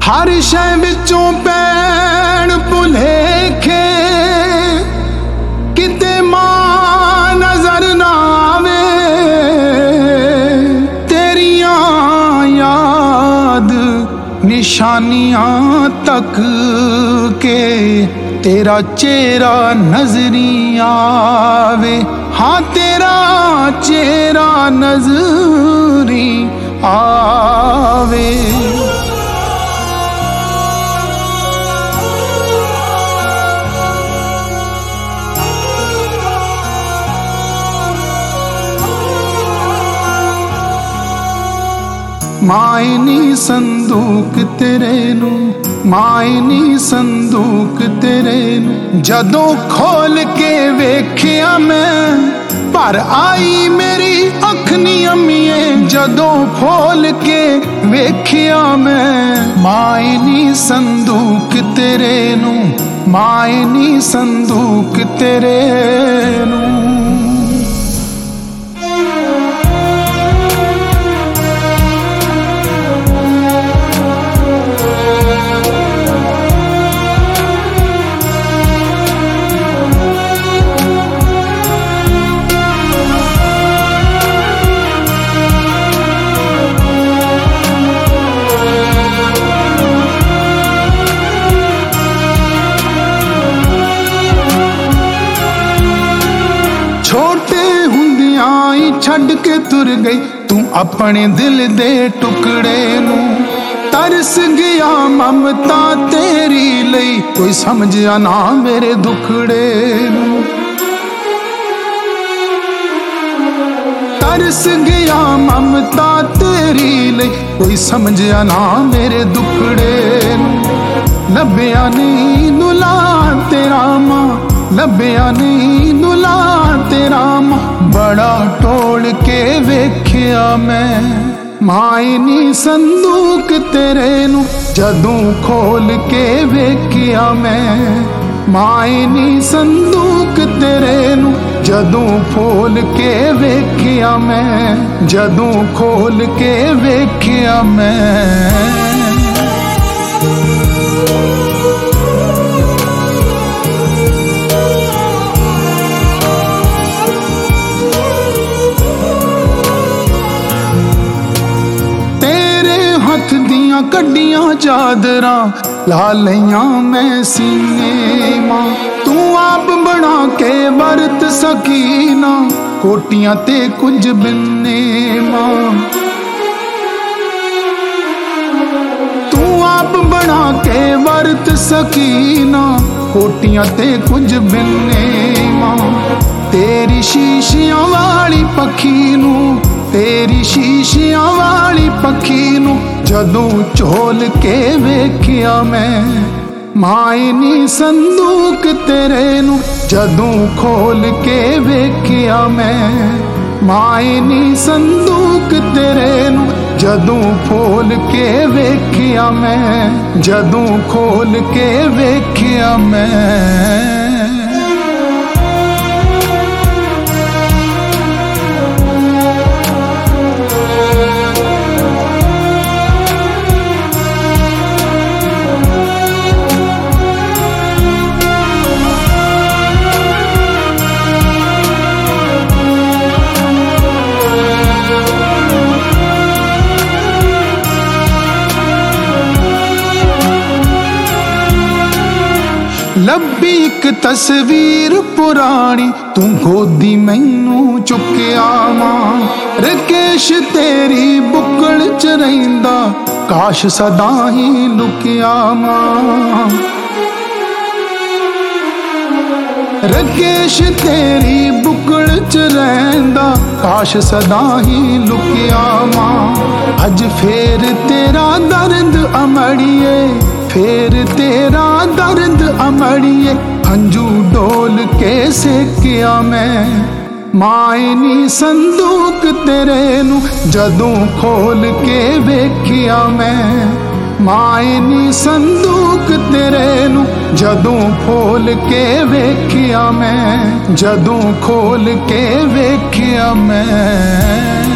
हर शै विचों पैण भुलेखे किते मां नजर ना आवे तेरियां याद निशानियां तक के तेरा चेहरा नजरी आवे। हाँ तेरा चेहरा नजरी आवे। मायनी संदूक तेरे नू मायनी संदूक तेरे नू जदों खोल के वेखिया मैं पर आई मेरी अख नी अम्मीए। जदों खोल के वेखिया मैं मायनी संदूक तेरे नू मायनी संदूक तेरे नू। छोटे हुंदियां ही छड़ के तुर गई तू अपने दिल दे टुकड़े नू। तरस गया ममता तेरी लई कोई समझिया ना मेरे दुखड़े नू। तरस गया ममता तेरी लई कोई समझिया ना मेरे दुखड़े नू। लभ्या नहीं नुला तेरा मां लभ्या नहीं नुला तेरा मां बड़ा टोल के वेखिया मैं मायनी संदूक तेरे नू जदों खोल के वेखिया मैं मायनी संदूक तेरे नू जदों खोल के वेखिया मैं जदों खोल के वेखिया मैं। दियां कड्डियां चादरां ला लियां मैं सीने मां। तू आप बना के वरत सकीना कोटियां ते कुछ बिन्ने मां। तू आप बना के वरत सकीना कोटियां ते कुछ बिन्ने मां। तेरी शीशियां वाली पखी नू तेरी शीशियां वाली पखी नू जदों झोल के वेखिया मैं मायनी संदूक तेरे नू जदों खोल के वेखिया मैं मायनी संदूक तेरे नू जदों खोल के वेखिया मैं जदों खोल के वेखिया मैं। लब्बी एक तस्वीर पुरानी तू गोदी मैनू चुकिया मां। रकेश तेरी बुकड़ च रहिंदा काश सदा ही लुकिया मां। रकेश तेरी बुकड़ च रहिंदा काश सदा ही लुकिया मां। अज फेर तेरा दर्द अमड़िए फेर तेरा दर्द अमड़िए हंजू डोल के सेकिया मैं मायनी संदूक तेरे नू जदों खोल के वेखिया मैं मायनी संदूक तेरे नू जदों खोल के वेखिया मैं जदों खोल के वेखिया मैं।